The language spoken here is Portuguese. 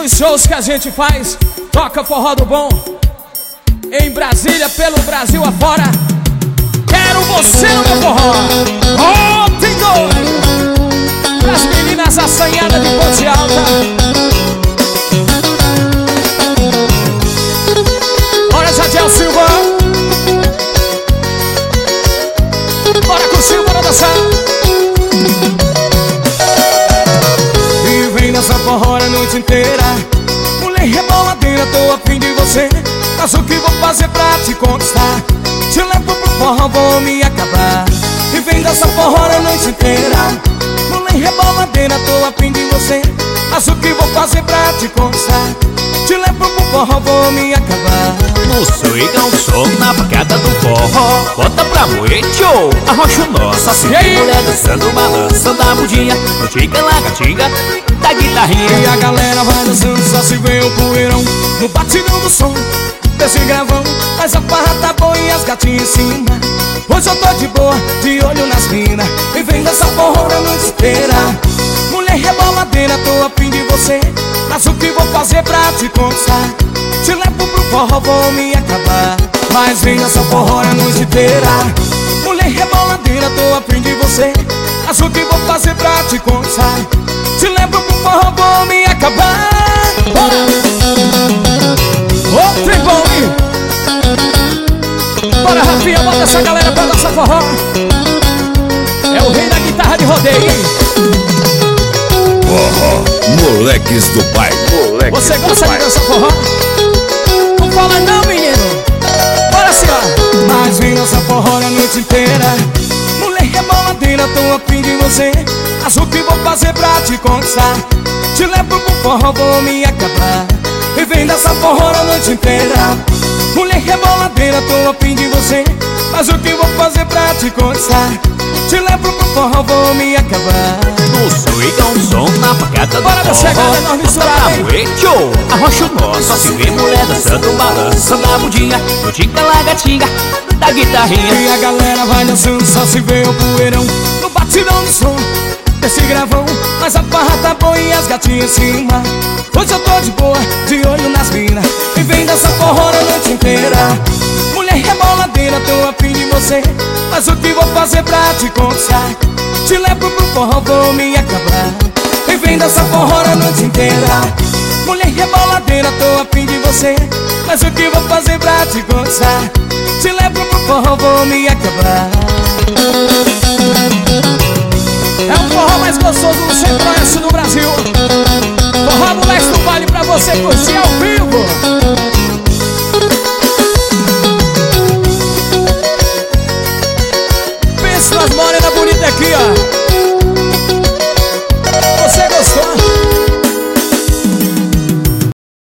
nos shows que a gente faz, toca forró do bom. Em Brasília, pelo Brasil afora, quero você no meu forró. Oh, tem doido pras meninas assanhadas de Ponte Alta. Bora, Jadiel Silva. Bora curtir, bora dançar. E vem nessa forró a noite inteira. Mulher reboladeira, tô a fim de você. Mas o que vou fazer pra te conquistar? Te levo pro forró, vou me acabar. E vem dessa forró a noite inteira. Mulher reboladeira, tô a fim de você. Mas o que vou fazer pra te conquistar? Te levo pro forró, vou me acabar. No swing, um som na pancada do forró. Bota pra moete, oh, arrocha o nosso. Assim tem mulher dançando, balançando a bundinha. No tica, lagatinga, da guitarrinha. E a galera vai dançando, só se vê o poeirão no batidão do som desse gravão. Mas a farra tá boa e as gatinhas em cima. Hoje eu tô de boa, de olho nas minas. E vem dessa forró a noite inteira. Mulher reboladeira, tô a fim de você. Mas o que vou fazer pra te conquistar? Te levo pro forró, vou me acabar. Mas vem dessa forró a noite inteira. Mulher reboladeira, tô a fim de você. Mas o que vou fazer pra te conquistar? Te levo pro forró, vou me acabar. Bora! Ô, trem bom, bora, Rafinha, bota essa galera pra dançar forró. É o rei da guitarra de rodeio, hein? Forró, moleques do bairro. Você gosta de dançar forró? Não fala não, menino. Bora, senhora. Mas vem dançar forró a noite inteira. Mulher reboladeira, tô a fim de você. Mas o que vou fazer pra te conquistar? Te levo pro forró, vou me acabar. E vem dessa forró a noite inteira. Mulher reboladeira, tô a fim de você. Mas o que vou fazer pra te conquistar? Te levo pro forró, vou me acabar. No swing, um som na pancada do bora forró. chegada, nós misturar, pra moete, oh, arrocha o nosso. Assim vem mulher dançando, balançando a bundinha. No tica, lagatinga, da guitarrinha. E a galera vai dançando, só se vê o poeirão no batidão do som desse gravão. Mas a farra tá boa e as gatinhas em cima. Hoje eu tô de boa, de olho nas minas. E vem dessa forró a noite inteira. Mulher reboladeira, tô a fim de você. Mas o que vou fazer pra te conquistar? Te levo pro forró, vou me acabar. E vem dessa forró a noite inteira. Mulher reboladeira, tô a fim de você. Mas o que vou fazer pra te conquistar? Te levo pro forró, vou me acabar. É o forró mais gostoso do centro-oeste do Brasil. Forró do leste do vale pra você curtir ao vivo.